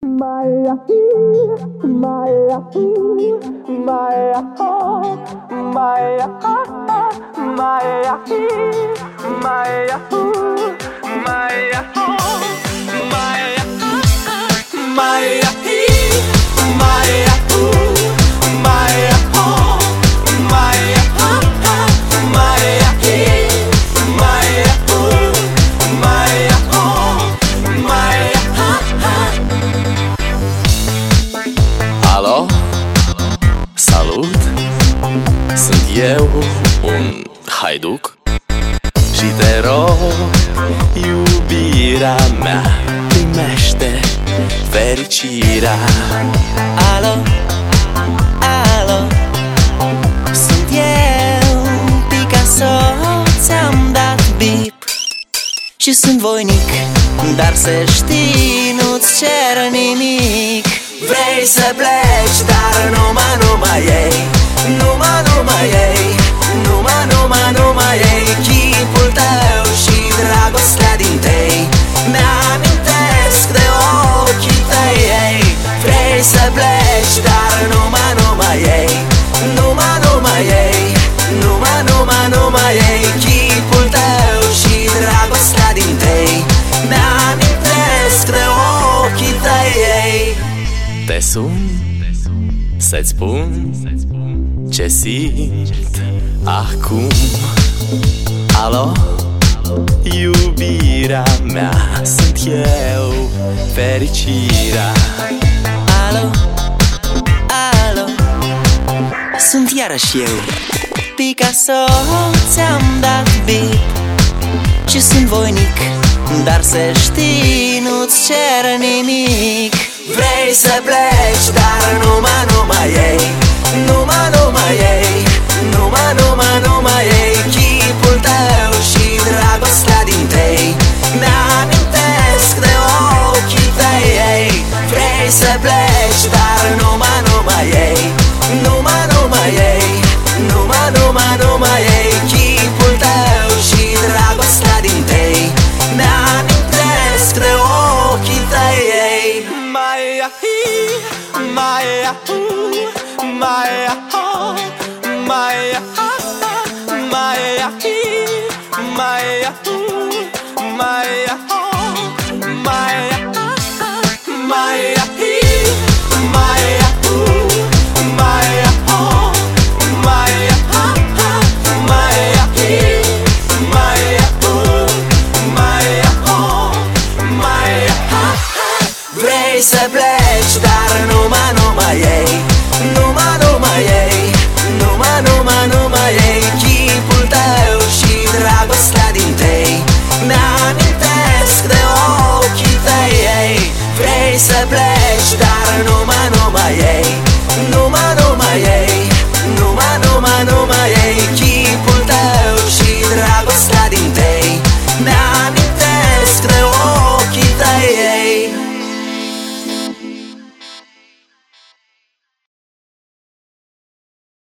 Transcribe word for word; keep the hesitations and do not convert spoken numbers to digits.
Maya, Maya, Maya, Maya, Maya, Maya, Maya, Maya, Maya, Alo, salut, sunt eu, un haiduc și te rog, iubirea mea, primește fericirea. Alo, alo, sunt eu, Picasso, ți-am dat bip și sunt voinic, dar să știi, nu-ți cer nimic. Vrei să pleci, dar numai, numai ei, numai, numai ei, numai, numai, numai ei, chipul tău și dragostea din tei mi-amintesc de ochii tăi ei. Vrei să pleci, dar numai, numai ei, numai, numai ei, numai, numai, numai ei, chipul tău și dragostea din tei mi-amintesc de ochii tăi ei. Te sun să-ți spun ce simt acum. Alo, iubirea mea, sunt eu, fericirea. Alo, alo, sunt iarăși eu, Picasso, ți-am dat bip și sunt voinic, dar să știi, nu-ți cer nimic. Vrei să pleci, dar numai, numai ei, numai, numai ei, numai, numai, numai ei, chipul tău și dragostea din tei mi-amintesc de ochii tăi ei. Vrei să pleci, dar numai, numai ei, numai, numai ei, numai, numai, numai ei, chipul tău și dragostea din tei mi-amintesc de ochii tăi ei. Maya, Maya, Maya, Maya, Maya, Maya, Maya, Maya, Maya, Vrei să pleci, dar numai, numai ei,